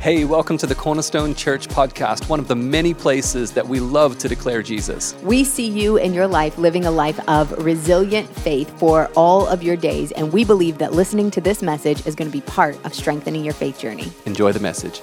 Hey, welcome to the Cornerstone Church podcast, one of the many places that we love to declare Jesus. We see you in your life living a life of resilient faith for all of your days, and we believe that listening to this message is going to be part of strengthening your faith journey. Enjoy the message.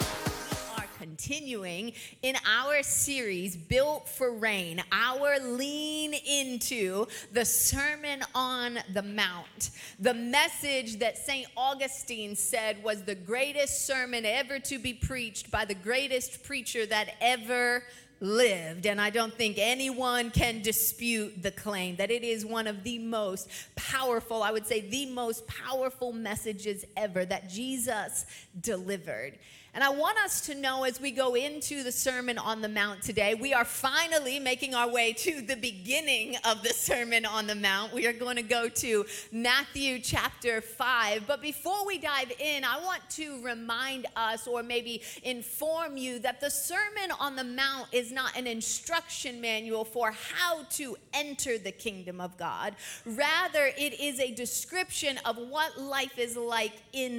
Continuing in our series, Built for Reign, our lean into the Sermon on the Mount, the message that St. Augustine said was the greatest sermon ever to be preached by the greatest preacher that ever lived. And I don't think anyone can dispute the claim that it is one of the most powerful, I would say the most powerful messages ever that Jesus delivered. And I want us to know as we go into the Sermon on the Mount today, we are finally making our way to the beginning of the Sermon on the Mount. We are going to go to Matthew chapter 5. But before we dive in, I want to remind us or maybe inform you that the Sermon on the Mount is not an instruction manual for how to enter the kingdom of God. Rather, it is a description of what life is like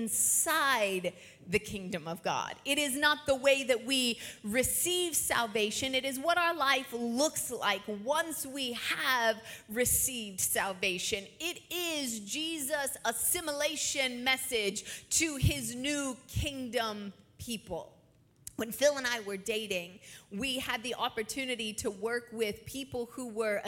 inside the kingdom of God. It is not the way that we receive salvation. It is what our life looks like once we have received salvation. It is Jesus' assimilation message to his new kingdom people. When Phil and I were dating, we had the opportunity to work with people who were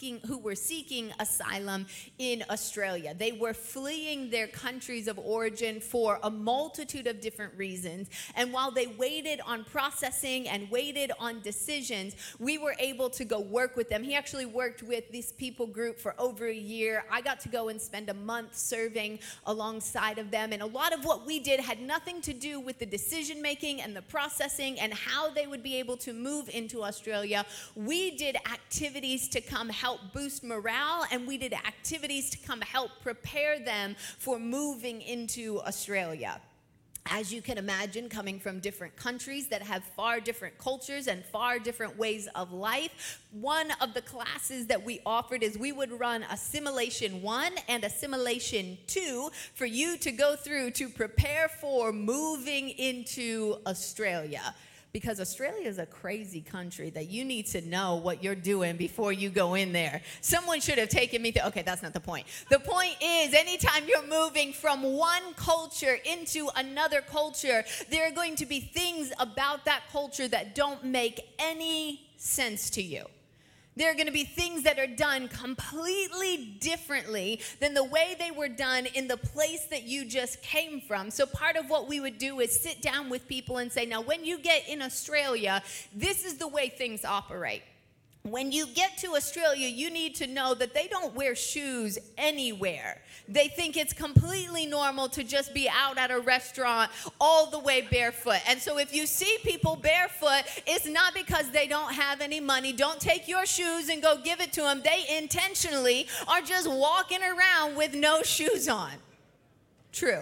seeking asylum in Australia. They were fleeing their countries of origin for a multitude of different reasons. And while they waited on processing and waited on decisions, we were able to go work with them. He actually worked with this people group for over a year. I got to go and spend a month serving alongside of them. And a lot of what we did had nothing to do with the decision making and the processing and how they would be able to move into Australia. We did activities to come help boost morale, and we did activities to come help prepare them for moving into Australia. As you can imagine, coming from different countries that have far different cultures and far different ways of life, one of the classes that we offered is we would run Assimilation 1 and Assimilation 2 for you to go through to prepare for moving into Australia. Because Australia is a crazy country that you need to know what you're doing before you go in there. Someone should have taken me to, okay, that's not the point. The point is, anytime you're moving from one culture into another culture, there are going to be things about that culture that don't make any sense to you. There are going to be things that are done completely differently than the way they were done in the place that you just came from. So part of what we would do is sit down with people and say, now when you get in Australia, this is the way things operate. When you get to Australia, you need to know that they don't wear shoes anywhere. They think it's completely normal to just be out at a restaurant all the way barefoot. And so if you see people barefoot, it's not because they don't have any money. Don't take your shoes and go give it to them. They intentionally are just walking around with no shoes on. True.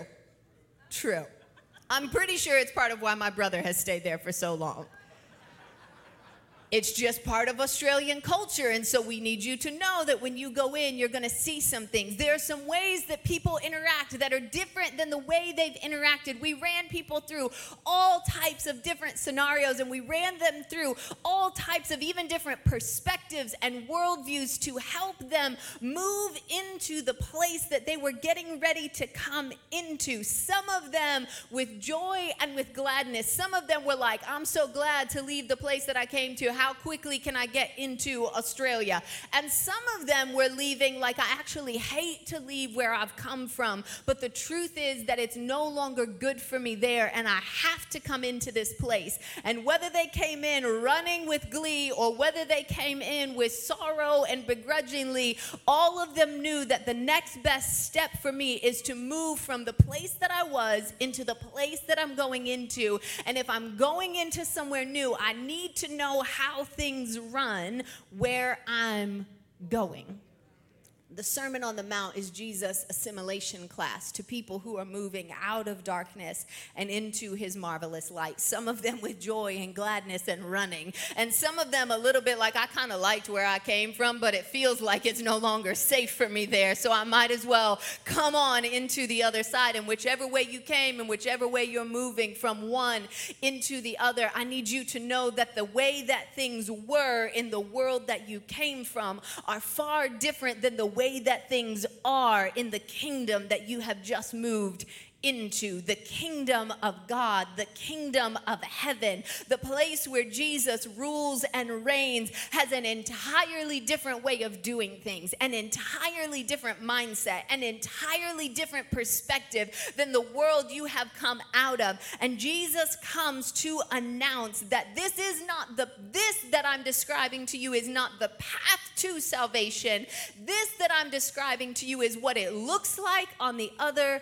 I'm pretty sure it's part of why my brother has stayed there for so long. It's just part of Australian culture, and so we need you to know that when you go in, you're going to see some things. There are some ways that people interact that are different than the way they've interacted. We ran people through all types of different scenarios, and we ran them through all types of even different perspectives and worldviews to help them move into the place that they were getting ready to come into. Some of them with joy and with gladness. Some of them were like, I'm so glad to leave the place that I came to. How quickly can I get into Australia? And some of them were leaving like, I actually hate to leave where I've come from, but the truth is that it's no longer good for me there, and I have to come into this place. And whether they came in running with glee or whether they came in with sorrow and begrudgingly, all of them knew that the next best step for me is to move from the place that I was into the place that I'm going into. And if I'm going into somewhere new, I need to know how things run where I'm going. The Sermon on the Mount is Jesus' assimilation class to people who are moving out of darkness and into his marvelous light. Some of them with joy and gladness and running. And some of them a little bit like, I kind of liked where I came from, but it feels like it's no longer safe for me there. So I might as well come on into the other side. And whichever way you came and whichever way you're moving from one into the other, I need you to know that the way that things were in the world that you came from are far different than the way that things are in the kingdom that you have just moved into, the kingdom of God, the kingdom of heaven, the place where Jesus rules and reigns, has an entirely different way of doing things, an entirely different mindset, an entirely different perspective than the world you have come out of. And Jesus comes to announce that this that I'm describing to you is not the path to salvation. This that I'm describing to you is what it looks like on the other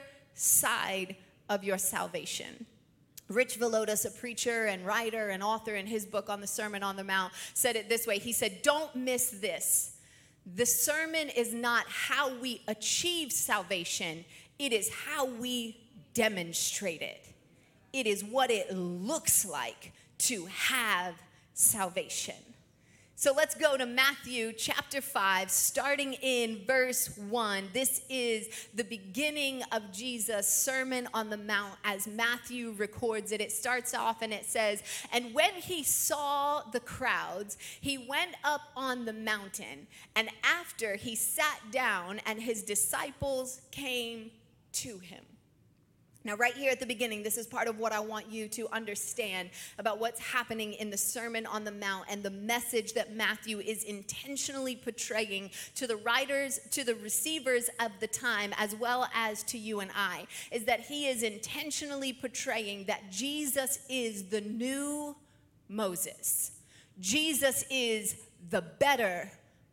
side of your salvation. Rich Villodas, a preacher and writer and author, in his book on the Sermon on the Mount, said it this way. He said, don't miss this. The sermon is not how we achieve salvation. It is how we demonstrate it. It is what it looks like to have salvation. So let's go to Matthew chapter 5, starting in verse 1. This is the beginning of Jesus' Sermon on the Mount as Matthew records it. It starts off and it says, "And when he saw the crowds, he went up on the mountain, and after he sat down, and his disciples came to him." Now, right here at the beginning, this is part of what I want you to understand about what's happening in the Sermon on the Mount and the message that Matthew is intentionally portraying to the writers, to the receivers of the time, as well as to you and I, is that he is intentionally portraying that Jesus is the new Moses. Jesus is the better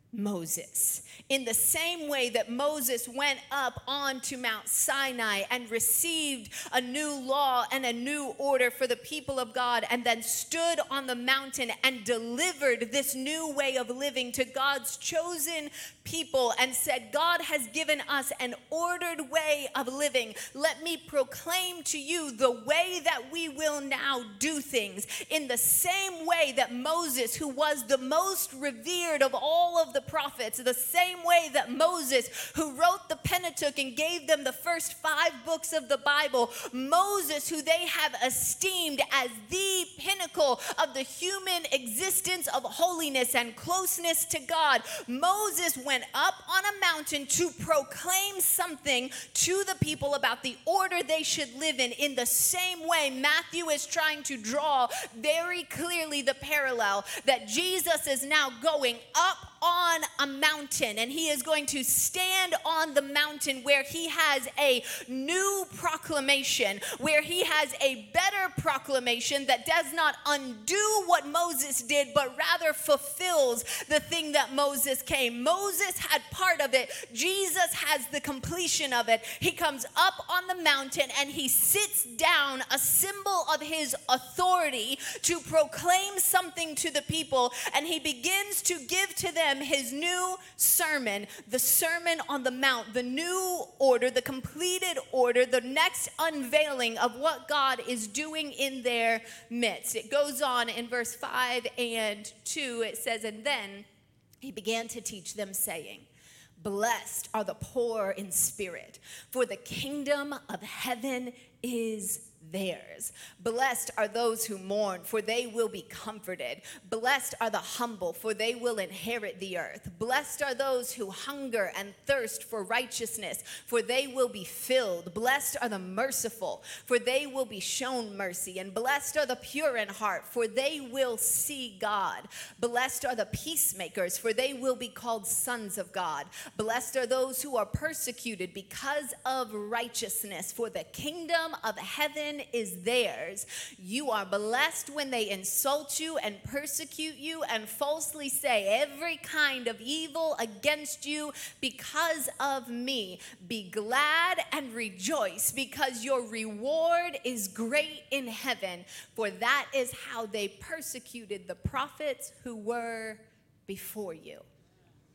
Moses. In the same way that Moses went up onto Mount Sinai and received a new law and a new order for the people of God, and then stood on the mountain and delivered this new way of living to God's chosen people and said, God has given us an ordered way of living. Let me proclaim to you the way that we will now do things. In the same way that Moses, who was the most revered of all of the prophets, the same way that Moses, who wrote the Pentateuch and gave them the first 5 books of the Bible, Moses, who they have esteemed as the pinnacle of the human existence of holiness and closeness to God, Moses went up on a mountain to proclaim something to the people about the order they should live in. In the same way, Matthew is trying to draw very clearly the parallel that Jesus is now going up on a mountain, and he is going to stand on the mountain where he has a new proclamation, where he has a better proclamation that does not undo what Moses did, but rather fulfills the thing that Moses came. Moses had part of it. Jesus has the completion of it. He comes up on the mountain and he sits down, a symbol of his authority, to proclaim something to the people, and he begins to give to them his new sermon, the Sermon on the Mount, the new order, the completed order, the next unveiling of what God is doing in their midst. It goes on in verse 5 and 2. It says, "And then he began to teach them, saying, Blessed are the poor in spirit, for the kingdom of heaven is theirs. Blessed are those who mourn, for they will be comforted. Blessed are the humble, for they will inherit the earth. Blessed are those who hunger and thirst for righteousness, for they will be filled. Blessed are the merciful, for they will be shown mercy. And blessed are the pure in heart, for they will see God. Blessed are the peacemakers, for they will be called sons of God. Blessed are those who are persecuted because of righteousness, for the kingdom of heaven is theirs. You are blessed when they insult you and persecute you and falsely say every kind of evil against you because of me. Be glad and rejoice, because your reward is great in heaven, for that is how they persecuted the prophets who were before you."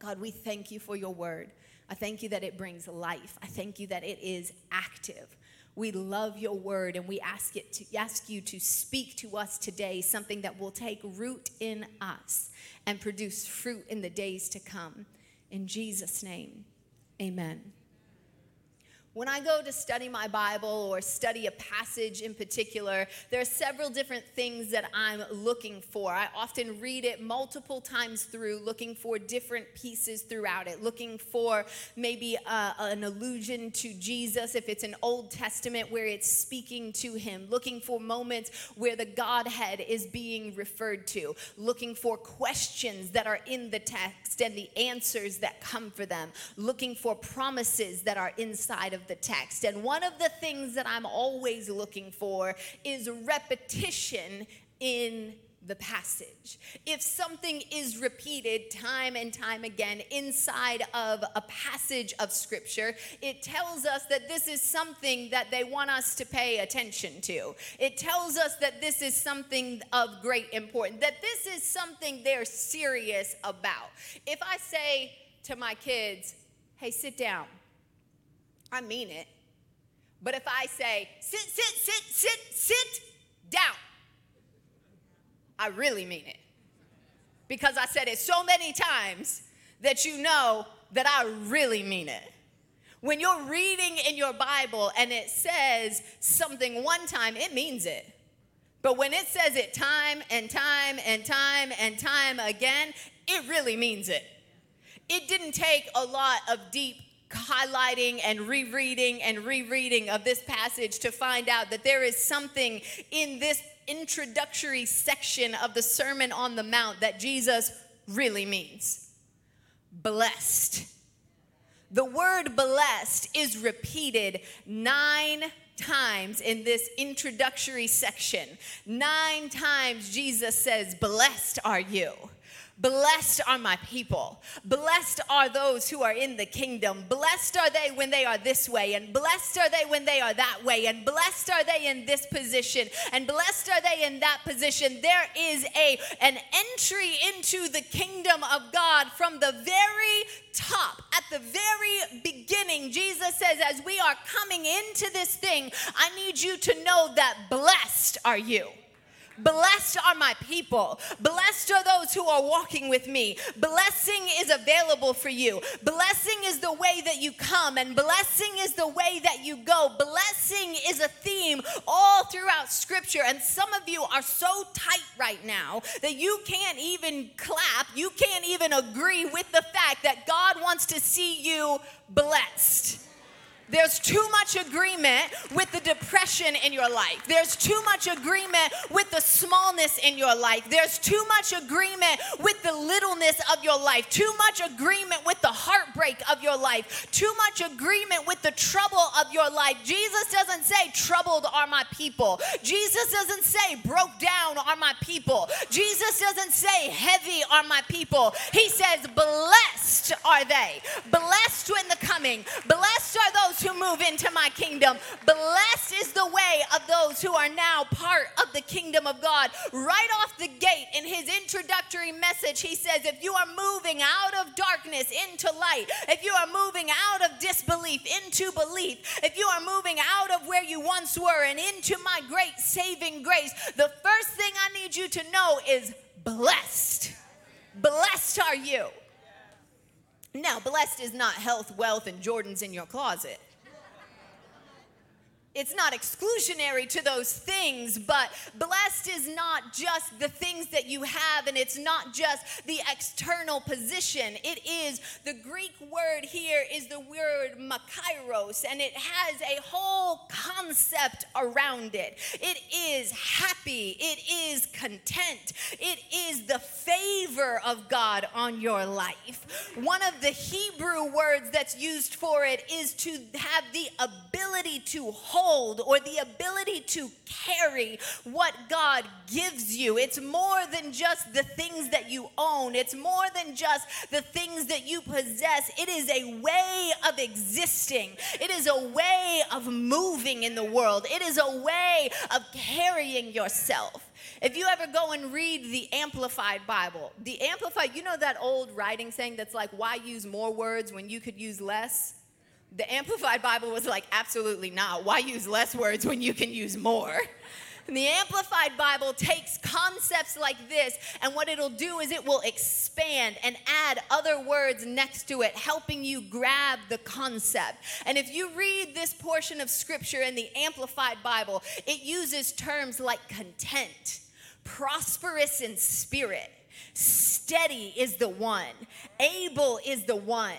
God, we thank you for your word. I thank you that it brings life. I thank you that it is active. We love your word, and we ask you to speak to us today, something that will take root in us and produce fruit in the days to come. In Jesus' name, amen. When I go to study my Bible or study a passage in particular, there are several different things that I'm looking for. I often read it multiple times through, looking for different pieces throughout it, looking for maybe an allusion to Jesus if it's an Old Testament where it's speaking to him, looking for moments where the Godhead is being referred to, looking for questions that are in the text and the answers that come for them, looking for promises that are inside of the text. And one of the things that I'm always looking for is repetition in the passage. If something is repeated time and time again inside of a passage of scripture, it tells us that this is something that they want us to pay attention to. It tells us that this is something of great importance, that this is something they're serious about. If I say to my kids, hey, sit down, I mean it. But if I say, sit down, I really mean it. Because I said it so many times that you know that I really mean it. When you're reading in your Bible and it says something one time, it means it. But when it says it time and time and time and time again, it really means it. It didn't take a lot of deep highlighting and rereading of this passage to find out that there is something in this introductory section of the Sermon on the Mount that Jesus really means. Blessed. The word blessed is repeated 9 times in this introductory section. 9 times Jesus says, blessed are you. Blessed are my people. Blessed are those who are in the kingdom. Blessed are they when they are this way, and blessed are they when they are that way, and blessed are they in this position, and blessed are they in that position. There is an entry into the kingdom of God from the very top. At the very beginning, Jesus says, as we are coming into this thing, I need you to know that blessed are you. Blessed are my people. Blessed are those who are walking with me. Blessing is available for you. Blessing is the way that you come, and blessing is the way that you go. Blessing is a theme all throughout Scripture, and some of you are so tight right now that you can't even clap. You can't even agree with the fact that God wants to see you blessed. There's too much agreement with the depression in your life. There's too much agreement with the smallness in your life. There's too much agreement with the littleness of your life. Too much agreement with the heartbreak of your life. Too much agreement with the trouble of your life. Jesus doesn't say, troubled are my people. Jesus doesn't say, broke down are my people. Jesus doesn't say, heavy are my people. He says, blessed are they. Blessed in the coming. Blessed are those who move into my kingdom. Blessed is the way of those who are now part of the kingdom of God. Right off the gate in his introductory message, he says, if you are moving out of darkness into light, if you are moving out of disbelief into belief, if you are moving out of where you once were and into my great saving grace, the first thing I need you to know is blessed. Blessed are you. Now, blessed is not health, wealth, and Jordans in your closet. It's not exclusionary to those things, but blessed is not just the things that you have, and it's not just the external position. It is, the Greek word here is the word makairos, and it has a whole concept around it. It is happy. It is content. It is the favor of God on your life. One of the Hebrew words that's used for it is to have the ability to hold or the ability to carry what God gives you. It's more than just the things that you own. It's more than just the things that you possess. It is a way of existing. It is a way of moving in the world. It is a way of carrying yourself. If you ever go and read the Amplified Bible, the Amplified, you know that old writing saying that's like, why use more words when you could use less? The Amplified Bible was like, absolutely not. Why use less words when you can use more? And the Amplified Bible takes concepts like this, and what it'll do is it will expand and add other words next to it, helping you grab the concept. And if you read this portion of Scripture in the Amplified Bible, it uses terms like content, prosperous in spirit, steady is the one, able is the one,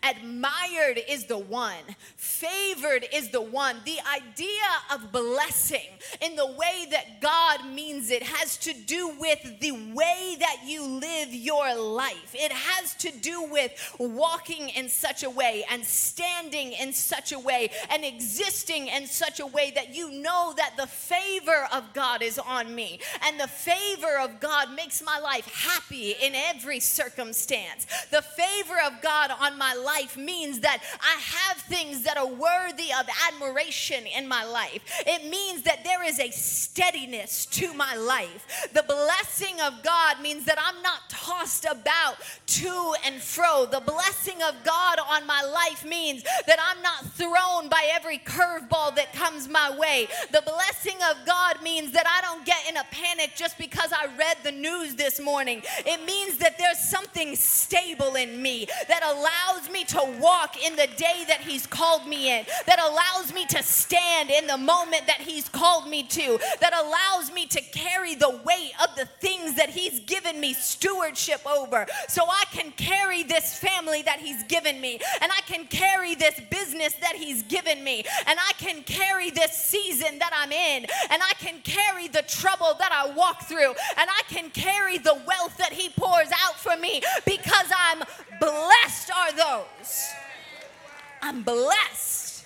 admired is the one, favored is the one. The idea of blessing in the way that God means it has to do with the way that you live your life. It has to do with walking in such a way and standing in such a way and existing in such a way that you know that the favor of God is on me, and the favor of God makes my life happy in every circumstance. The favor of God on my life means that I have things that are worthy of admiration in my life. It means that there is a steadiness to my life. The blessing of God means that I'm not tossed about to and fro. The blessing of God on my life means that I'm not thrown by every curveball that comes my way. The blessing of God means that I don't get in a panic just because I read the news this morning. It means that there's something stable in me that allows me to walk in the day that He's called me in, that allows me to stand in the moment that He's called me to, that allows me to carry the weight of the things that He's given me stewardship over, so I can carry this family that He's given me, and I can carry this business that He's given me, and I can carry this season that I'm in, and I can carry the trouble that I walk through, and I can carry the wealth that He pours out for me, because I'm blessed are those. I'm blessed.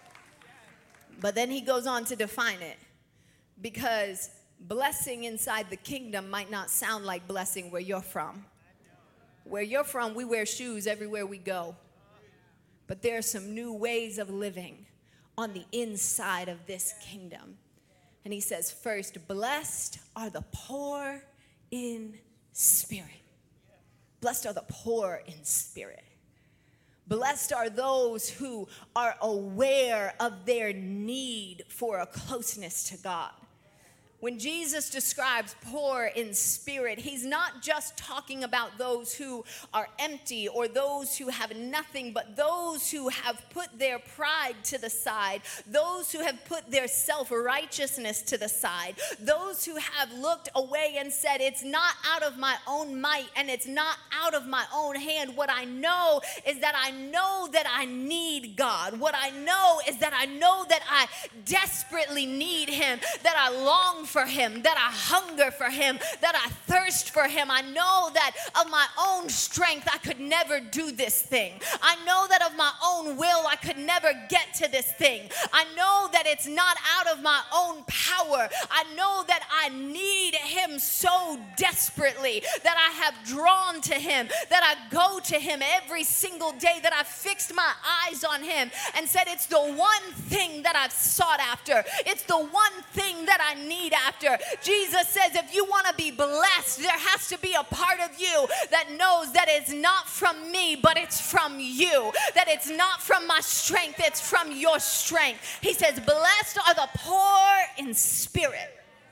But then he goes on to define it, because blessing inside the kingdom might not sound like blessing where you're from. Where you're from, we wear shoes everywhere we go. But there are some new ways of living on the inside of this kingdom. And he says, first, blessed are the poor in spirit. Blessed are the poor in spirit. Blessed are those who are aware of their need for a closeness to God. When Jesus describes poor in spirit, he's not just talking about those who are empty or those who have nothing, but those who have put their pride to the side, those who have put their self-righteousness to the side, those who have looked away and said, it's not out of my own might and it's not out of my own hand. What I know is that I know that I need God. What I know is that I know that I desperately need Him, that I long for Him, that I hunger for Him, that I thirst for Him. I know that of my own strength I could never do this thing. I know that of my own will I could never get to this thing. I know that it's not out of my own power. I know that I need Him so desperately, that I have drawn to Him, that I go to Him every single day, that I've fixed my eyes on Him and said, it's the one thing that I've sought after. It's the one thing that I need after. Jesus says, if you want to be blessed, there has to be a part of you that knows that it's not from me, but it's from you. That it's not from my strength, it's from your strength. He says, blessed are the poor in spirit.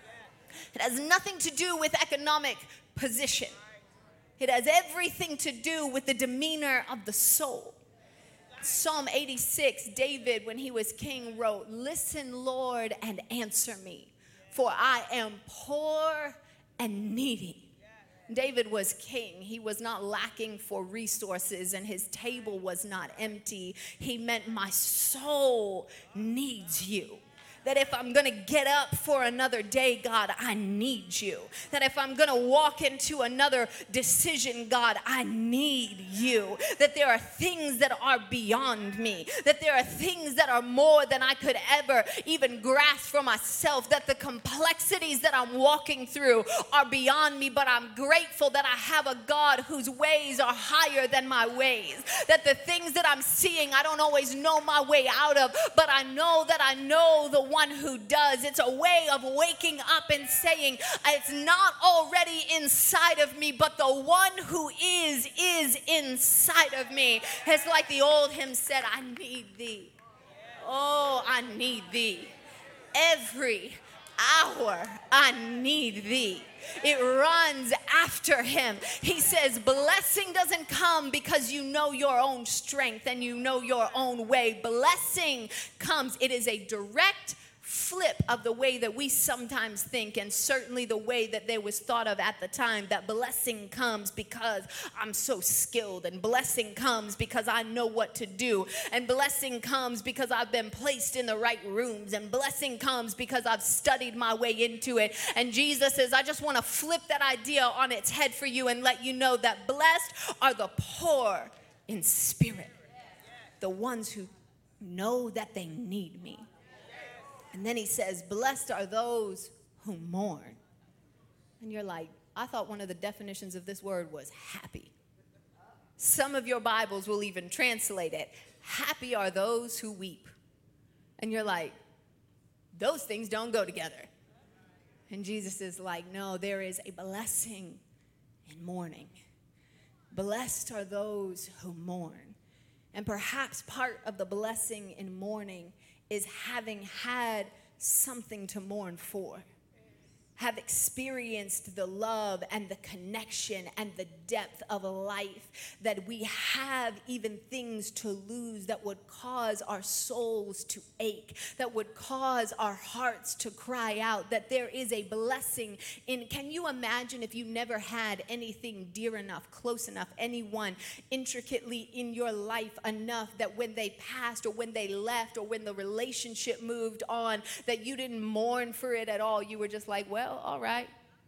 It has nothing to do with economic position. It has everything to do with the demeanor of the soul. Psalm 86, David, when he was king, wrote, listen, Lord, and answer me, for I am poor and needy. David was king. He was not lacking for resources, and his table was not empty. He meant my soul needs you. That if I'm going to get up for another day, God, I need you. That if I'm going to walk into another decision, God, I need you. That there are things that are beyond me. That there are things that are more than I could ever even grasp for myself. That the complexities that I'm walking through are beyond me, but I'm grateful that I have a God whose ways are higher than my ways. That the things that I'm seeing, I don't always know my way out of, but I know that I know the one who does. It's a way of waking up and saying, it's not already inside of me, but the one who is inside of me. It's like the old hymn said, I need thee. Oh, I need thee. Every hour I need thee. It runs after him. He says, blessing doesn't come because you know your own strength and you know your own way. Blessing comes. It is a direct flip of the way that we sometimes think, and certainly the way that they was thought of at the time, that blessing comes because I'm so skilled, and blessing comes because I know what to do, and blessing comes because I've been placed in the right rooms, and blessing comes because I've studied my way into it. And Jesus says, I just want to flip that idea on its head for you and let you know that blessed are the poor in spirit, the ones who know that they need me. And then he says, blessed are those who mourn. And you're like, I thought one of the definitions of this word was happy. Some of your Bibles will even translate it, happy are those who weep. And you're like, those things don't go together. And Jesus is like, no, there is a blessing in mourning. Blessed are those who mourn. And perhaps part of the blessing in mourning is having had something to mourn for, have experienced the love and the connection and the depth of life, that we have even things to lose that would cause our souls to ache, that would cause our hearts to cry out, that there is a blessing in. Can you imagine if you never had anything dear enough, close enough, anyone intricately in your life enough that when they passed or when they left or when the relationship moved on, that you didn't mourn for it at all? You were just like, well, all right.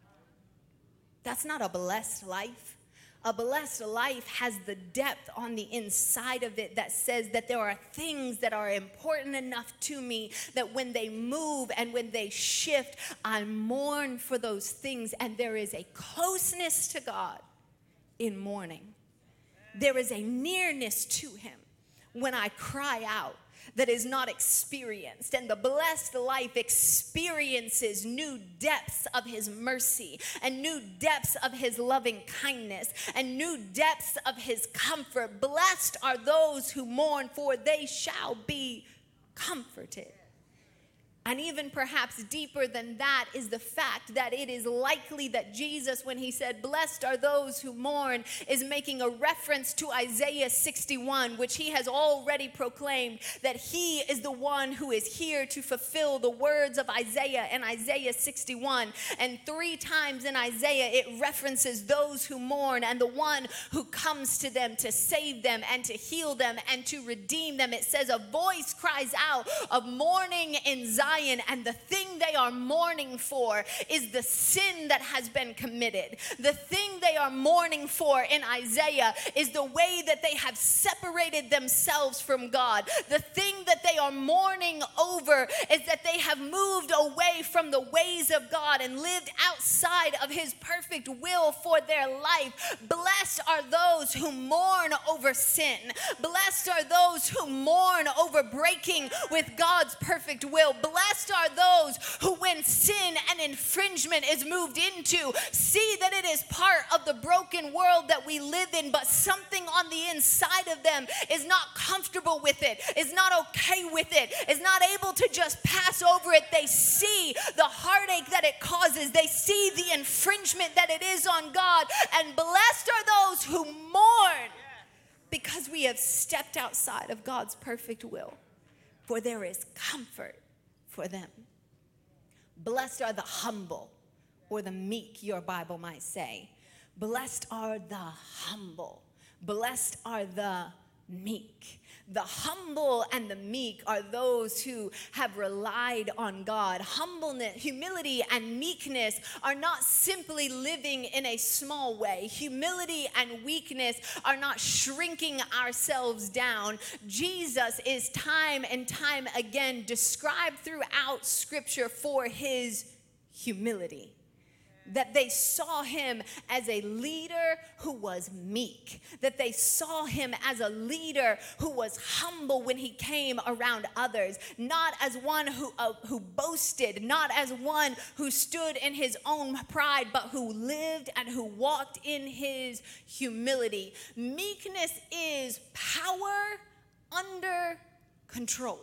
That's not a blessed life. A blessed life has the depth on the inside of it that says that there are things that are important enough to me that when they move and when they shift, I mourn for those things. And there is a closeness to God in mourning. There is a nearness to him when I cry out that is not experienced. And the blessed life experiences new depths of his mercy and new depths of his loving kindness and new depths of his comfort. Blessed are those who mourn, for they shall be comforted. And even perhaps deeper than that is the fact that it is likely that Jesus, when he said, blessed are those who mourn, is making a reference to Isaiah 61, which he has already proclaimed that he is the one who is here to fulfill the words of Isaiah in Isaiah 61. And 3 times in Isaiah, it references those who mourn and the one who comes to them to save them and to heal them and to redeem them. It says a voice cries out of mourning in Zion. And the thing they are mourning for is the sin that has been committed. The thing they are mourning for in Isaiah is the way that they have separated themselves from God. The thing that they are mourning over is that they have moved away from the ways of God and lived outside of his perfect will for their life. Blessed are those who mourn over sin. Blessed are those who mourn over breaking with God's perfect will. Blessed are those who, when sin and infringement is moved into, see that it is part of the broken world that we live in, but something on the inside of them is not comfortable with it, is not okay with it, is not able to just pass over it. They see the heartache that it causes. They see the infringement that it is on God. And blessed are those who mourn because we have stepped outside of God's perfect will, for there is comfort for them. Blessed are the humble, or the meek, your Bible might say. Blessed are the humble. Blessed are the meek. The humble and the meek are those who have relied on God. Humbleness, humility, and meekness are not simply living in a small way. Humility and weakness are not shrinking ourselves down. Jesus is time and time again described throughout Scripture for his humility. that they saw him as a leader who was meek, that they saw him as a leader who was humble when he came around others, not as one who boasted, not as one who stood in his own pride, but who lived and who walked in his humility. Meekness is power under control.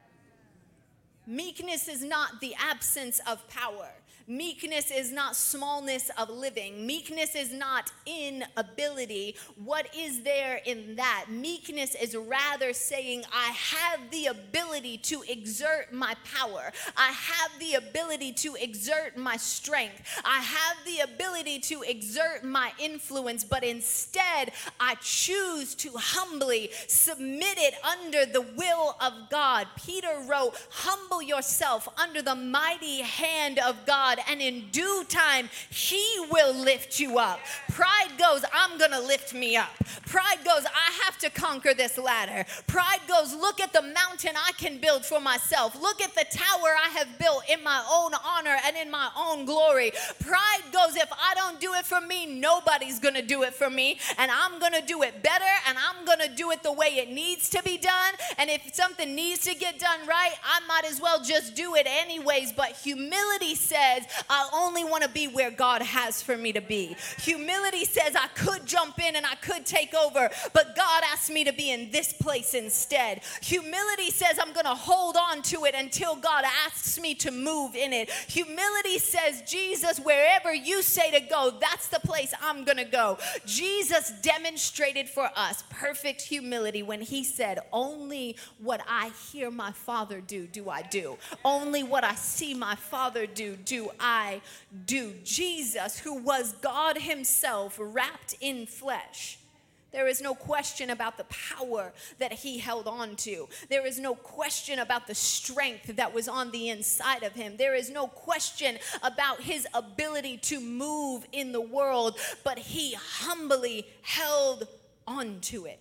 Meekness is not the absence of power. Meekness is not smallness of living. Meekness is not inability. What is there in that? Meekness is rather saying, I have the ability to exert my power. I have the ability to exert my strength. I have the ability to exert my influence, but instead I choose to humbly submit it under the will of God. Peter wrote, humble yourself under the mighty hand of God, and in due time, he will lift you up. Pride goes, I'm going to lift me up. Pride goes, I have to conquer this ladder. Pride goes, look at the mountain I can build for myself. Look at the tower I have built in my own honor and in my own glory. Pride goes, if I don't do it for me, nobody's going to do it for me. And I'm going to do it better, and I'm going to do it the way it needs to be done. And if something needs to get done right, I might as well just do it anyways. But humility says, I only want to be where God has for me to be. Humility says I could jump in and I could take over, but God asked me to be in this place instead. Humility says I'm going to hold on to it until God asks me to move in it. Humility says, Jesus, wherever you say to go, that's the place I'm going to go. Jesus demonstrated for us perfect humility when he said, only what I hear my Father do, do I do. Only what I see my Father do, do I do. Jesus, who was God himself wrapped in flesh. There is no question about the power that he held on to. There is no question about the strength that was on the inside of him. There is no question about his ability to move in the world, but he humbly held on to it.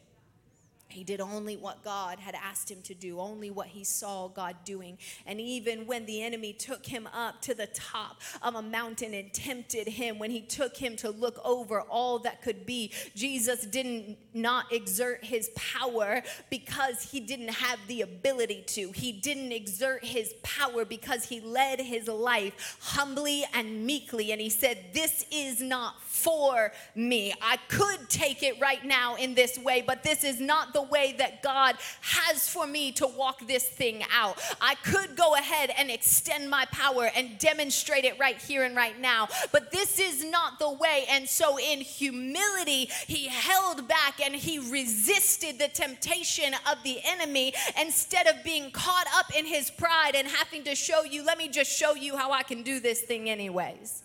He did only what God had asked him to do, only what he saw God doing. And even when the enemy took him up to the top of a mountain and tempted him, when he took him to look over all that could be, Jesus didn't not exert his power because he didn't have the ability to. He didn't exert his power because he led his life humbly and meekly. And he said, this is not for me. I could take it right now in this way, but this is not the way that God has for me to walk this thing out. I could go ahead and extend my power and demonstrate it right here and right now, but this is not the way. And so in humility, he held back and he resisted the temptation of the enemy instead of being caught up in his pride and having to show you, let me just show you how I can do this thing anyways.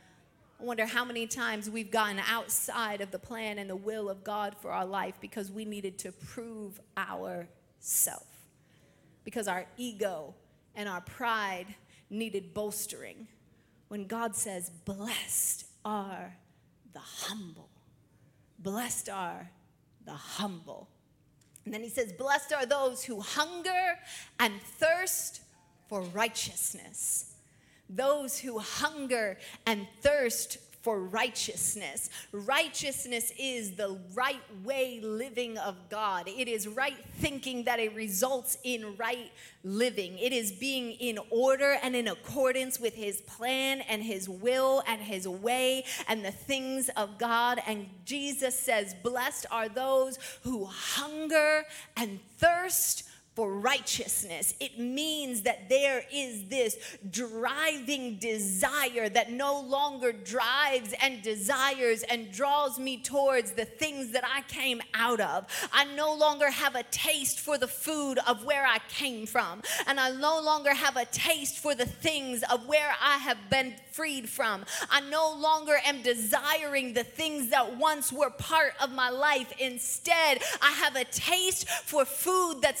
I wonder how many times we've gotten outside of the plan and the will of God for our life because we needed to prove ourselves, because our ego and our pride needed bolstering. When God says, blessed are the humble. Blessed are the humble. And then he says, blessed are those who hunger and thirst for righteousness. Those who hunger and thirst for righteousness. Righteousness is the right way living of God. It is right thinking that it results in right living. It is being in order and in accordance with his plan and his will and his way and the things of God. And Jesus says, blessed are those who hunger and thirst for righteousness. It means that there is this driving desire that no longer drives and desires and draws me towards the things that I came out of. I no longer have a taste for the food of where I came from. And I no longer have a taste for the things of where I have been freed from. I no longer am desiring the things that once were part of my life. Instead, I have a taste for food that's laid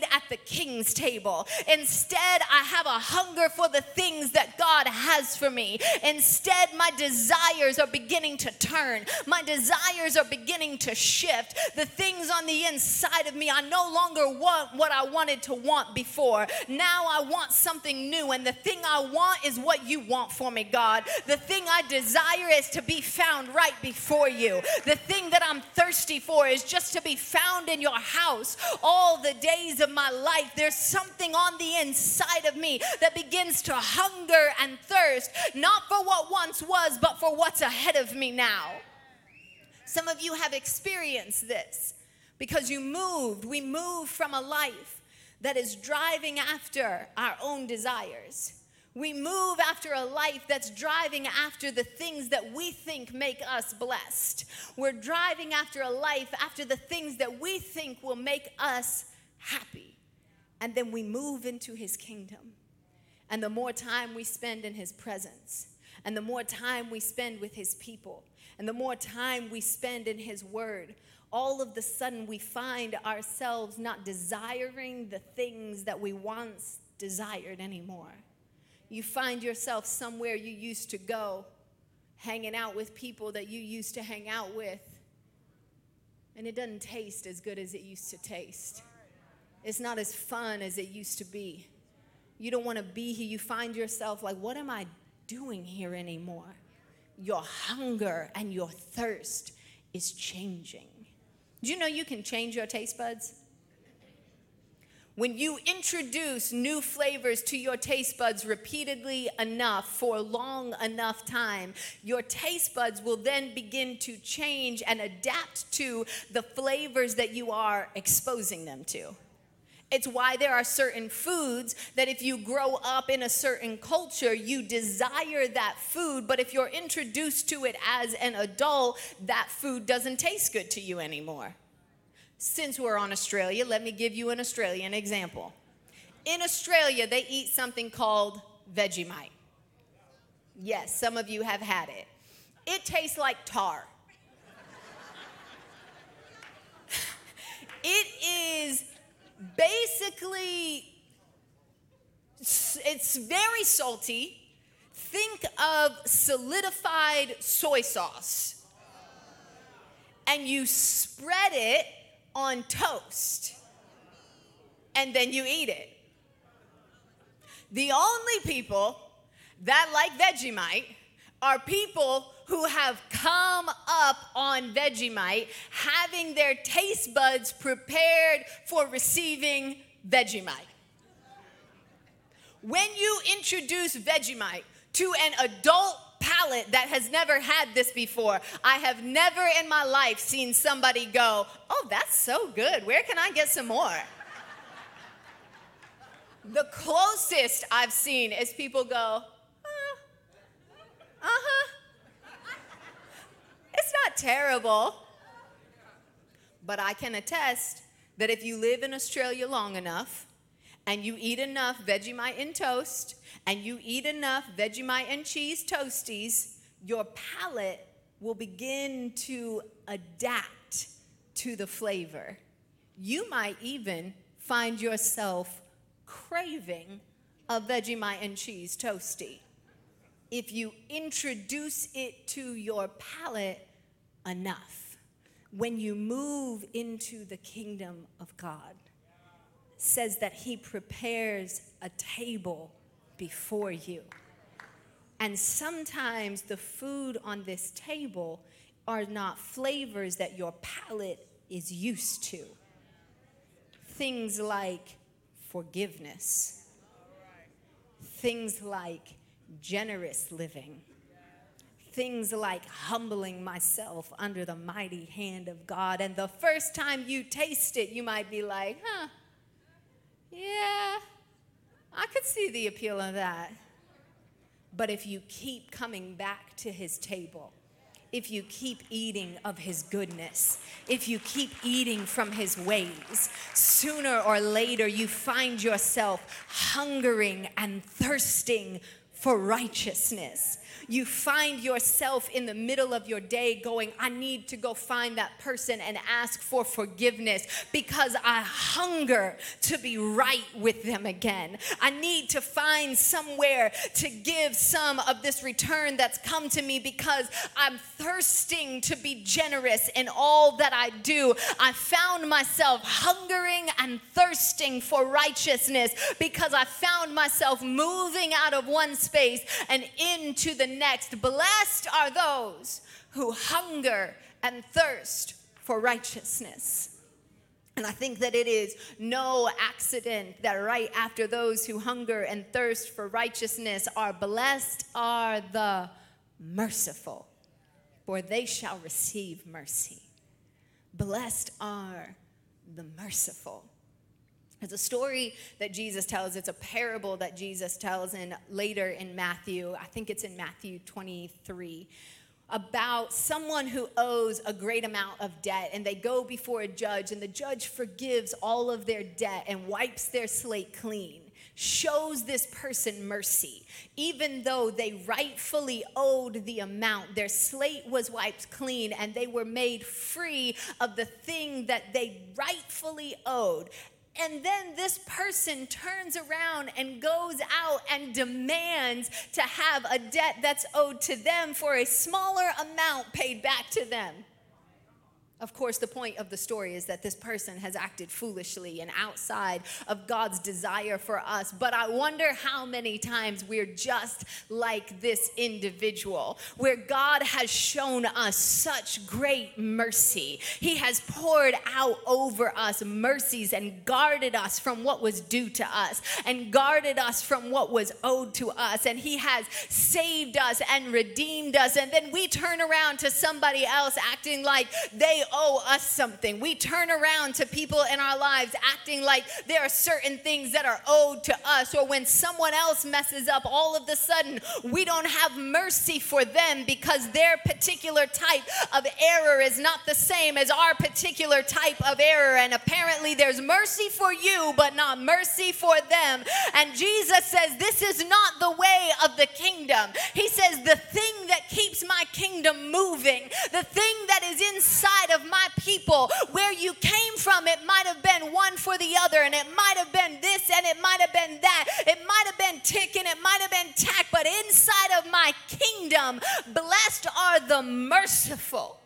at the king's table. Instead, I have a hunger for the things that God has for me. Instead, my desires are beginning to turn. My desires are beginning to shift. The things on the inside of me, I no longer want what I wanted to want before. Now I want something new, and the thing I want is what you want for me, God. The thing I desire is to be found right before you. The thing that I'm thirsty for is just to be found in your house all the days of my life. There's something on the inside of me that begins to hunger and thirst, not for what once was, but for what's ahead of me now. Some of you have experienced this because we moved from a life that is driving after our own desires. We move after a life that's driving after the things that we think make us blessed. We're driving after a life after the things that we think will make us happy. And then we move into his kingdom. And the more time we spend in his presence, and the more time we spend with his people, and the more time we spend in his word, all of the sudden we find ourselves not desiring the things that we once desired anymore. You find yourself somewhere you used to go, hanging out with people that you used to hang out with, and it doesn't taste as good as it used to taste. It's not as fun as it used to be. You don't want to be here. You find yourself like, what am I doing here anymore? Your hunger and your thirst is changing. Do you know you can change your taste buds? When you introduce new flavors to your taste buds repeatedly enough for a long enough time, your taste buds will then begin to change and adapt to the flavors that you are exposing them to. It's why there are certain foods that if you grow up in a certain culture, you desire that food, but if you're introduced to it as an adult, that food doesn't taste good to you anymore. Since we're on Australia, let me give you an Australian example. In Australia, they eat something called Vegemite. Yes, some of you have had it. It tastes like tar. It is basically, it's very salty. Think of solidified soy sauce. And you spread it on toast, and then you eat it. The only people that like Vegemite are people who have come up on Vegemite, having their taste buds prepared for receiving Vegemite. When you introduce Vegemite to an adult palate that has never had this before, I have never in my life seen somebody go, oh, that's so good. Where can I get some more? The closest I've seen is people go, it's not terrible. But I can attest that if you live in Australia long enough and you eat enough Vegemite and toast and you eat enough Vegemite and cheese toasties, your palate will begin to adapt to the flavor. You might even find yourself craving a Vegemite and cheese toastie if you introduce it to your palate enough. When you move into the kingdom of God, it says that he prepares a table before you. And sometimes the food on this table are not flavors that your palate is used to. Things like forgiveness. Things like generous living. Things like humbling myself under the mighty hand of God. And the first time you taste it, you might be like, yeah, I could see the appeal of that. But if you keep coming back to his table, if you keep eating of his goodness, if you keep eating from his ways, sooner or later you find yourself hungering and thirsting for righteousness. You find yourself in the middle of your day going, I need to go find that person and ask for forgiveness because I hunger to be right with them again. I need to find somewhere to give some of this return that's come to me because I'm thirsting to be generous in all that I do. I found myself hungering and thirsting for righteousness because I found myself moving out of one space and into the next. Blessed are those who hunger and thirst for righteousness. And I think that it is no accident that right after those who hunger and thirst for righteousness are blessed are the merciful, for they shall receive mercy. Blessed are the merciful. It's a story that Jesus tells. It's a parable that Jesus tells later in Matthew. I think it's in Matthew 23. About someone who owes a great amount of debt, and they go before a judge, and the judge forgives all of their debt and wipes their slate clean. Shows this person mercy. Even though they rightfully owed the amount, their slate was wiped clean and they were made free of the thing that they rightfully owed. And then this person turns around and goes out and demands to have a debt that's owed to them for a smaller amount paid back to them. Of course, the point of the story is that this person has acted foolishly and outside of God's desire for us. But I wonder how many times we're just like this individual, where God has shown us such great mercy. He has poured out over us mercies and guarded us from what was due to us and guarded us from what was owed to us. And He has saved us and redeemed us. And then we turn around to somebody else acting like they owe us something. We turn around to people in our lives acting like there are certain things that are owed to us, or when someone else messes up, all of a sudden we don't have mercy for them because their particular type of error is not the same as our particular type of error, and apparently there's mercy for you but not mercy for them. And Jesus says this is not the way of the kingdom. He says the thing that keeps my kingdom moving, the thing that is inside of my people, where you came from, it might have been one for the other, and it might have been this and it might have been that, it might have been tick and it might have been tack, but inside of my kingdom, blessed are the merciful,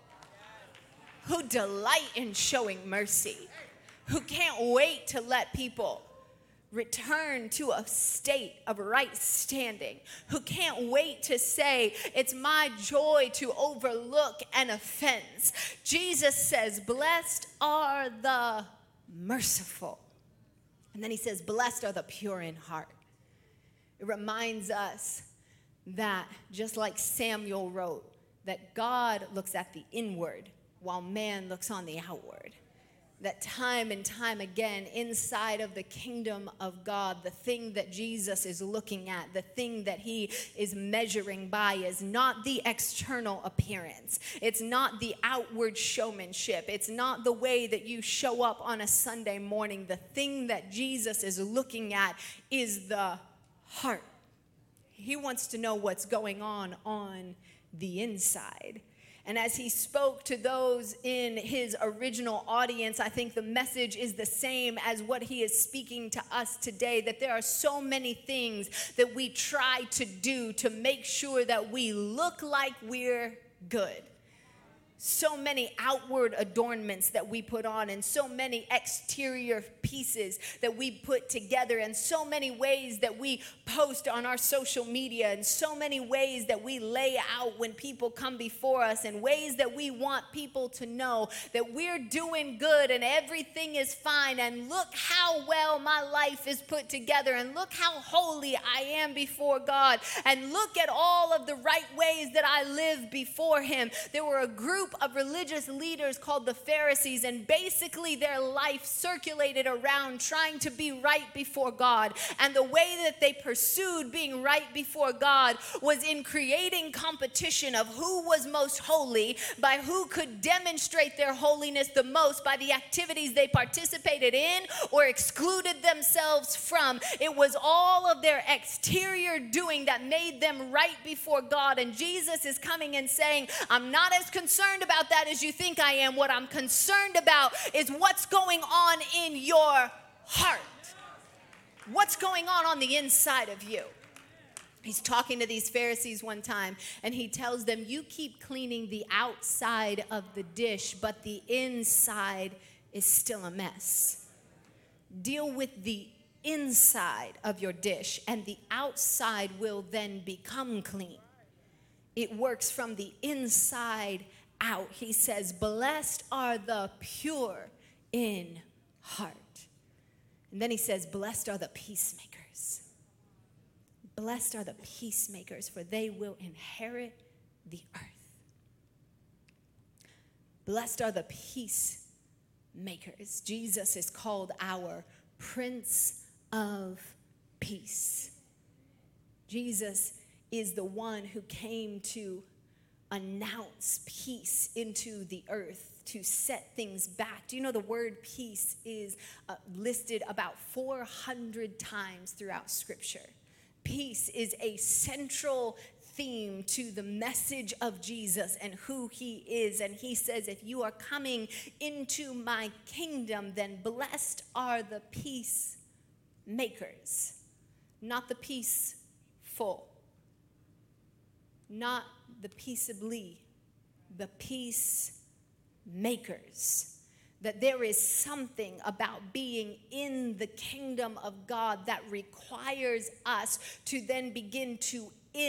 who delight in showing mercy, who can't wait to let people return to a state of right standing, who can't wait to say, it's my joy to overlook an offense. Jesus says, blessed are the merciful. And then He says, blessed are the pure in heart. It reminds us that, just like Samuel wrote, that God looks at the inward while man looks on the outward. That time and time again, inside of the kingdom of God, the thing that Jesus is looking at, the thing that He is measuring by is not the external appearance. It's not the outward showmanship. It's not the way that you show up on a Sunday morning. The thing that Jesus is looking at is the heart. He wants to know what's going on the inside. And as He spoke to those in His original audience, I think the message is the same as what He is speaking to us today, that there are so many things that we try to do to make sure that we look like we're good. So many outward adornments that we put on, and so many exterior pieces that we put together, and so many ways that we post on our social media, and so many ways that we lay out when people come before us, and ways that we want people to know that we're doing good and everything is fine, and look how well my life is put together, and look how holy I am before God, and look at all of the right ways that I live before Him. There were a group group of religious leaders called the Pharisees, and basically their life circulated around trying to be right before God. And the way that they pursued being right before God was in creating competition of who was most holy, by who could demonstrate their holiness the most by the activities they participated in or excluded themselves from. It was all of their exterior doing that made them right before God. And Jesus is coming and saying, I'm not as concerned about that as you think I am. What I'm concerned about is what's going on in your heart. What's going on the inside of you? He's talking to these Pharisees one time, and he tells them, you keep cleaning the outside of the dish, but the inside is still a mess. Deal with the inside of your dish, and the outside will then become clean. It works from the inside out. He says, blessed are the pure in heart. And then he says, blessed are the peacemakers. Blessed are the peacemakers, for they will inherit the earth. Blessed are the peacemakers. Jesus is called our Prince of Peace. Jesus is the one who came to announce peace into the earth, to set things back. Do you know the word peace is listed about 400 times throughout Scripture? Peace is a central theme to the message of Jesus and who he is. And he says, if you are coming into my kingdom, then blessed are the peacemakers, not the peaceful, not the peaceably, the peacemakers. That there is something about being in the kingdom of God that requires us to then begin to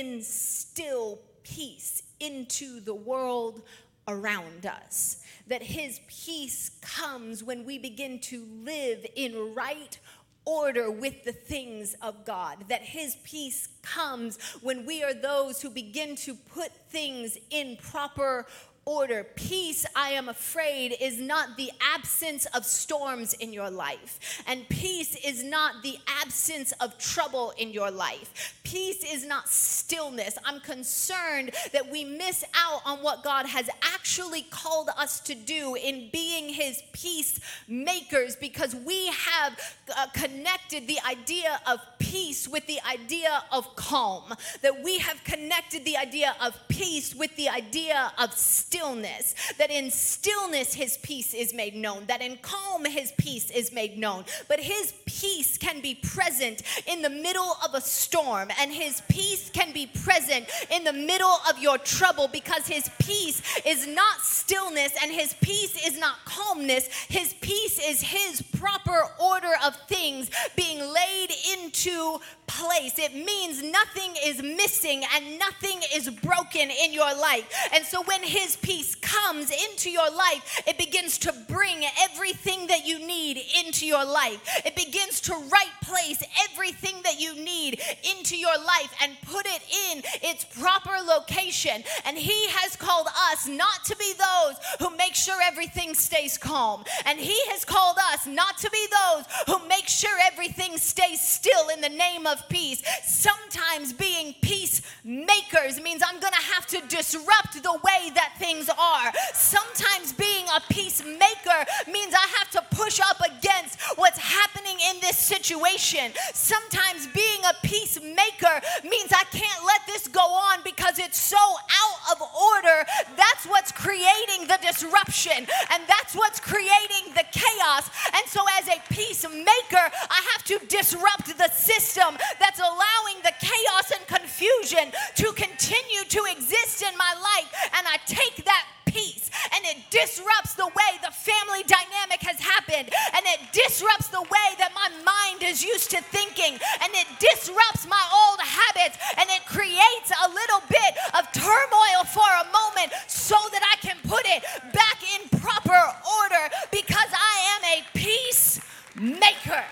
instill peace into the world around us. That his peace comes when we begin to live in right order with the things of God. That his peace comes when we are those who begin to put things in proper order. Peace, I am afraid, is not the absence of storms in your life. And peace is not the absence of trouble in your life. Peace is not stillness. I'm concerned that we miss out on what God has actually called us to do in being his peacemakers, because we have connected the idea of peace with the idea of calm. That we have connected the idea of peace with the idea of stillness. That in stillness his peace is made known. That in calm his peace is made known. But his peace can be present in the middle of a storm. And his peace can be present in the middle of your trouble, because his peace is not stillness and his peace is not calmness. His peace is his proper order of things being laid into place. It means nothing is missing and nothing is broken in your life. And so when his peace comes into your life, it begins to bring everything that you need into your life. It begins to right place everything that you need into your life and put it in its proper location. And he has called us not to be those who make sure everything stays calm. And he has called us not to be those who make sure everything stays still in the name of peace. Sometimes being peacemakers means I'm going to have to disrupt the way that things are. Sometimes being a peacemaker means I have to push up against what's happening in this situation. Sometimes being a peacemaker means I can't let this go on because it's so out of order. That's what's creating the disruption, and that's what's creating the chaos. And so as a peacemaker, I have to disrupt the system that's allowing the chaos and confusion to continue to exist in my life. And I take that peace, and it disrupts the way the family dynamic has happened, and it disrupts the way that my mind is used to thinking, and it disrupts my old habits, and it creates a little bit of turmoil for a moment so that I can put it back in proper order, because I am a peacemaker.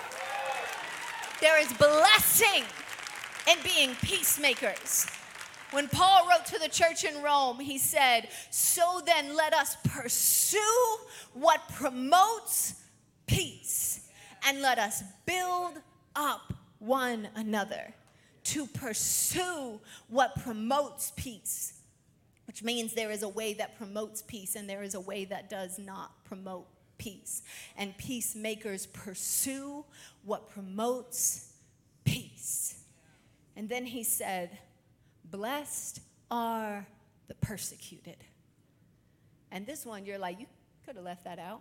There is blessing in being peacemakers. When Paul wrote to the church in Rome, he said, so then let us pursue what promotes peace, and let us build up one another. To pursue what promotes peace, which means there is a way that promotes peace and there is a way that does not promote peace. And peacemakers pursue what promotes peace. And then he said, blessed are the persecuted. And this one, you're like, you could have left that out.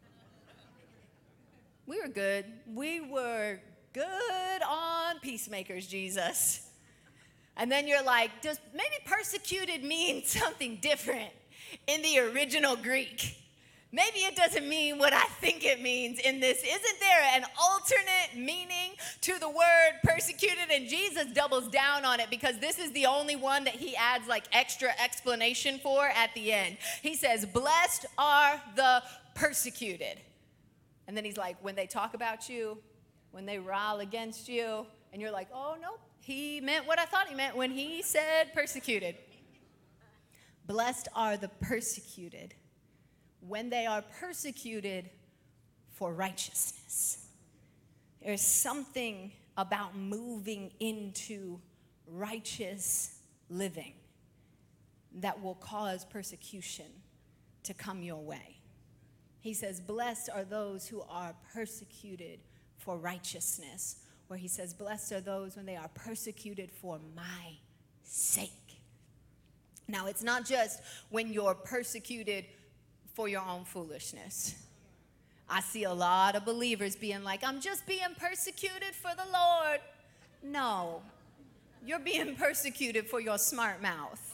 We were good. We were good on peacemakers, Jesus. And then you're like, does maybe persecuted mean something different in the original Greek? Maybe it doesn't mean what I think it means in this. Isn't there an alternate meaning to the word persecuted? And Jesus doubles down on it because this is the only one that he adds like extra explanation for at the end. He says, blessed are the persecuted. And then he's like, when they talk about you, when they rile against you, and you're like, oh, no, he meant what I thought he meant when he said persecuted. Blessed are the persecuted when they are persecuted for righteousness. There's something about moving into righteous living that will cause persecution to come your way. He says, blessed are those who are persecuted for righteousness. Where he says, blessed are those when they are persecuted for my sake. Now, it's not just when you're persecuted for your own foolishness. I see a lot of believers being like, I'm just being persecuted for the Lord. No, you're being persecuted for your smart mouth.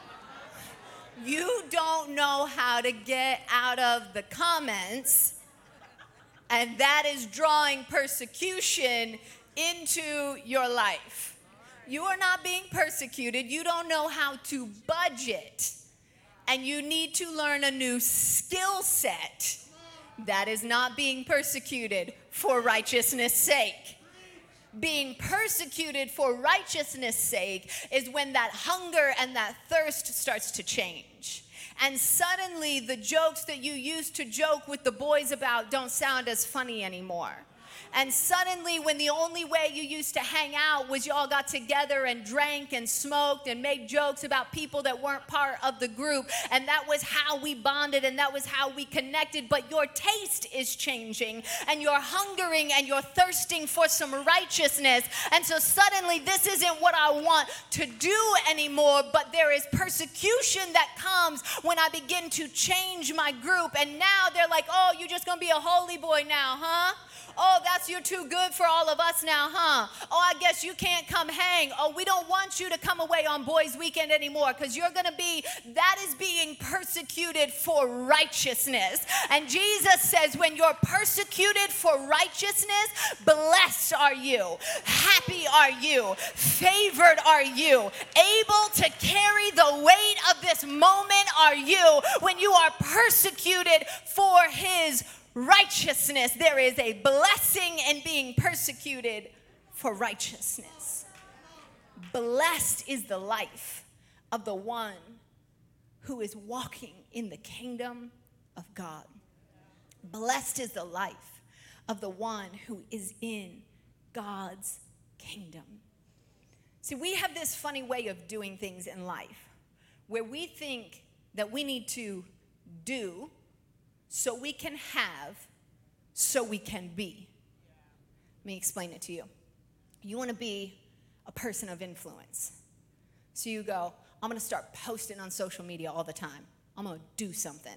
You don't know how to get out of the comments, and that is drawing persecution into your life. You are not being persecuted. You don't know how to budget, and you need to learn a new skill set. That is not being persecuted for righteousness' sake. Being persecuted for righteousness' sake is when that hunger and that thirst starts to change. And suddenly the jokes that you used to joke with the boys about don't sound as funny anymore. And suddenly when the only way you used to hang out was y'all got together and drank and smoked and made jokes about people that weren't part of the group, and that was how we bonded and that was how we connected, but your taste is changing and you're hungering and you're thirsting for some righteousness, and so suddenly this isn't what I want to do anymore, but there is persecution that comes when I begin to change my group. And now they're like, oh, you're just gonna be a holy boy now, huh? Oh, you're too good for all of us now, huh? Oh, I guess you can't come hang. Oh, we don't want you to come away on boys' weekend anymore because you're going to be, that is being persecuted for righteousness. And Jesus says when you're persecuted for righteousness, blessed are you, happy are you, favored are you, able to carry the weight of this moment are you when you are persecuted for his righteousness. There is a blessing in being persecuted for righteousness. Blessed is the life of the one who is walking in the kingdom of God. Blessed is the life of the one who is in God's kingdom. See, we have this funny way of doing things in life where we think that we need to do so we can have, so we can be. Let me explain it to you. You want to be a person of influence. So you go, I'm going to start posting on social media all the time. I'm going to do something.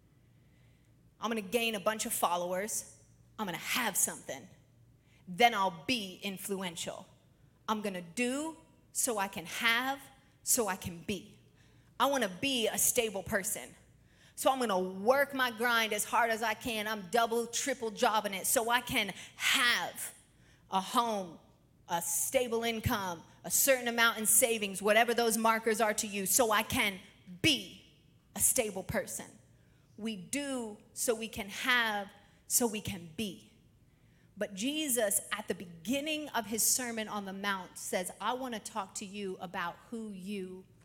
I'm going to gain a bunch of followers. I'm going to have something. Then I'll be influential. I'm going to do so I can have, so I can be. I want to be a stable person. So I'm going to work my grind as hard as I can. I'm double, triple jobbing it so I can have a home, a stable income, a certain amount in savings, whatever those markers are to you, so I can be a stable person. We do so we can have, so we can be. But Jesus, at the beginning of his Sermon on the Mount, says, I want to talk to you about who you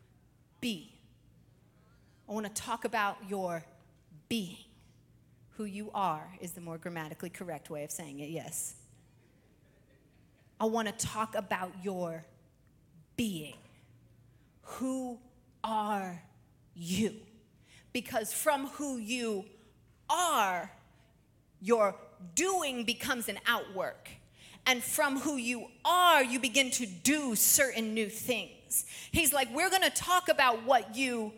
be. I want to talk about your being. Who you are is the more grammatically correct way of saying it, yes. I want to talk about your being. Who are you? Because from who you are, your doing becomes an outwork. And from who you are, you begin to do certain new things. He's like, we're going to talk about what you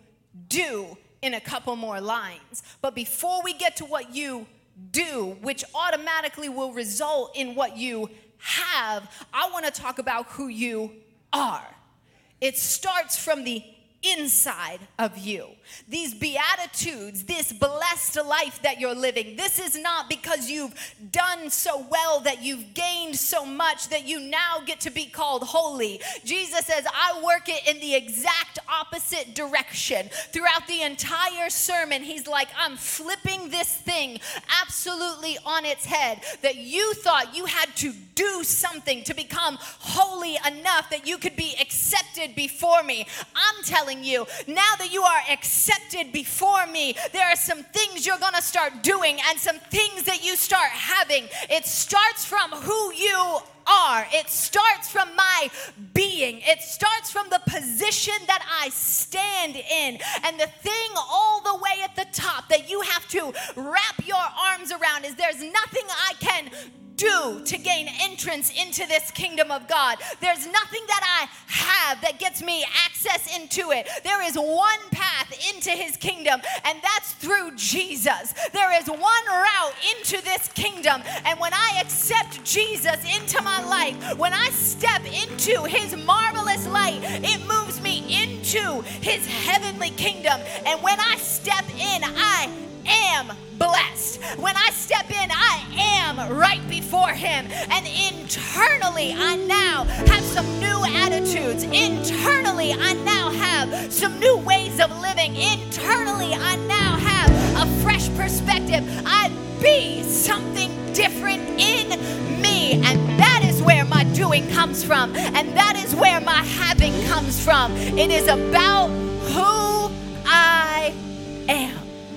do in a couple more lines. But before we get to what you do, which automatically will result in what you have, I want to talk about who you are. It starts from the inside of you. These beatitudes, this blessed life that you're living, this is not because you've done so well that you've gained so much that you now get to be called holy. Jesus says, I work it in the exact opposite direction. Throughout the entire sermon, he's like, I'm flipping this thing absolutely on its head, that you thought you had to do something to become holy enough that you could be accepted before me. I'm telling you, now that you are accepted before me, there are some things you're going to start doing and some things that you start having. It starts from who you are. It starts from my being. It starts from the position that I stand in. And the thing all the way at the top that you have to wrap your arms around is there's nothing I can do to gain entrance into this kingdom of God. There's nothing that I have that gets me access into it. There is one path into his kingdom, and that's through Jesus. There is one route into this kingdom, and when I accept Jesus into my life, when I step into his marvelous light, it moves me into his heavenly kingdom. And when I step in, I am blessed. When I step in, I am right before him. And internally, I now have some new attitudes. Internally, I now have some new ways of living. Internally, I now have a fresh perspective. I be something different in me. And that is where my doing comes from. And that is where my having comes from. It is about who I am.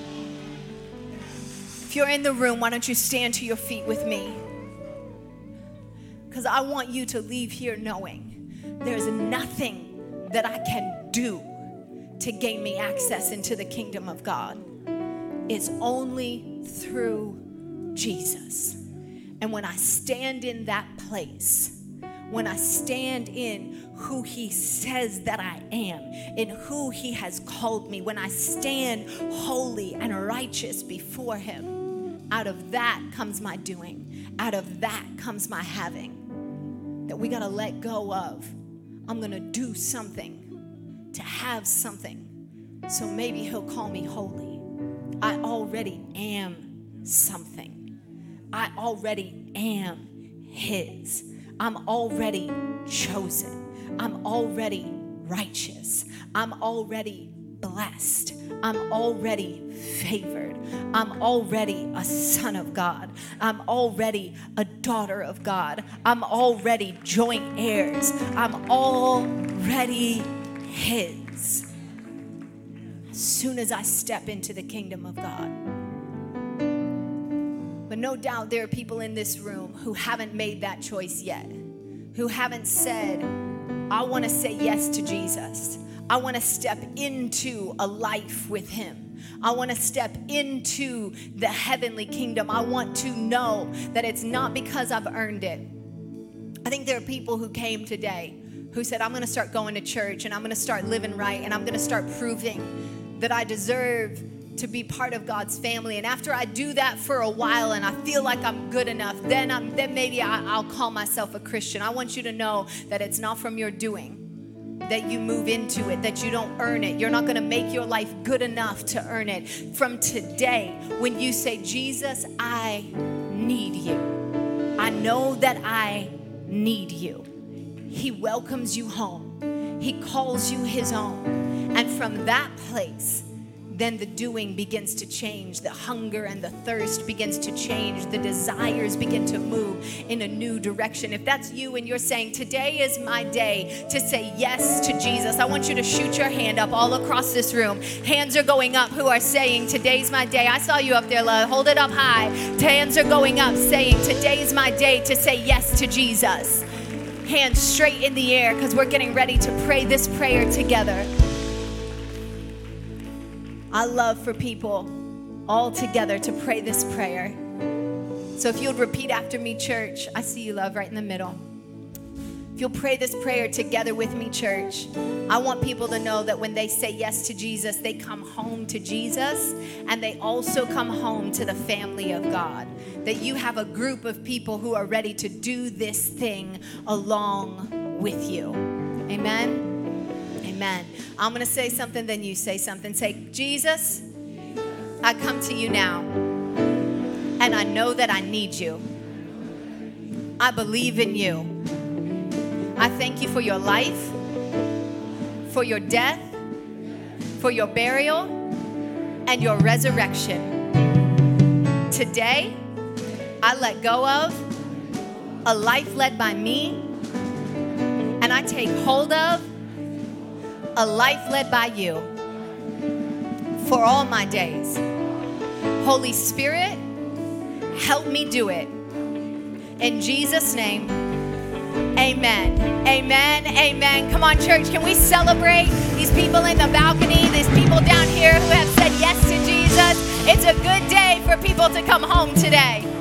If you're in the room, why don't you stand to your feet with me? Because I want you to leave here knowing there's nothing that I can do to gain me access into the kingdom of God. It's only through Jesus. And when I stand in that place, when I stand in who he says that I am, in who he has called me, when I stand holy and righteous before him, out of that comes my doing. Out of that comes my having. That we got to let go of. I'm going to do something to have something. So maybe he'll call me holy. I already am something. I already am his. I'm already chosen. I'm already righteous. I'm already blessed. I'm already favored. I'm already a son of God. I'm already a daughter of God. I'm already joint heirs. I'm already his. As soon as I step into the kingdom of God. But no doubt there are people in this room who haven't made that choice yet, who haven't said, I want to say yes to Jesus. I want to step into a life with him. I want to step into the heavenly kingdom. I want to know that it's not because I've earned it. I think there are people who came today who said, I'm going to start going to church and I'm going to start living right and I'm going to start proving that I deserve to be part of God's family. And after I do that for a while and I feel like I'm good enough, then maybe I'll call myself a Christian. I want you to know that it's not from your doing that you move into it, that you don't earn it. You're not going to make your life good enough to earn it. From today, when you say, Jesus, I need you. I know that I need you. He welcomes you home. He calls you his own. And from that place, then the doing begins to change. The hunger and the thirst begins to change. The desires begin to move in a new direction. If that's you and you're saying, today is my day to say yes to Jesus, I want you to shoot your hand up all across this room. Hands are going up who are saying, today's my day. I saw you up there, love. Hold it up high. Hands are going up saying, today's my day to say yes to Jesus. Hands straight in the air because we're getting ready to pray this prayer together. I love for people all together to pray this prayer. So if you'll repeat after me, church. I see you, love, right in the middle. If you'll pray this prayer together with me, church, I want people to know that when they say yes to Jesus, they come home to Jesus, and they also come home to the family of God. That you have a group of people who are ready to do this thing along with you. Amen? Amen. I'm going to say something, then you say something. Say, Jesus, I come to you now, and I know that I need you. I believe in you. I thank you for your life, for your death, for your burial, and your resurrection. Today, I let go of a life led by me, and I take hold of a life led by you for all my days. Holy Spirit, help me do it. In Jesus' name, amen. Amen. Amen. Come on, church. Can we celebrate these people in the balcony, these people down here who have said yes to Jesus? It's a good day for people to come home today.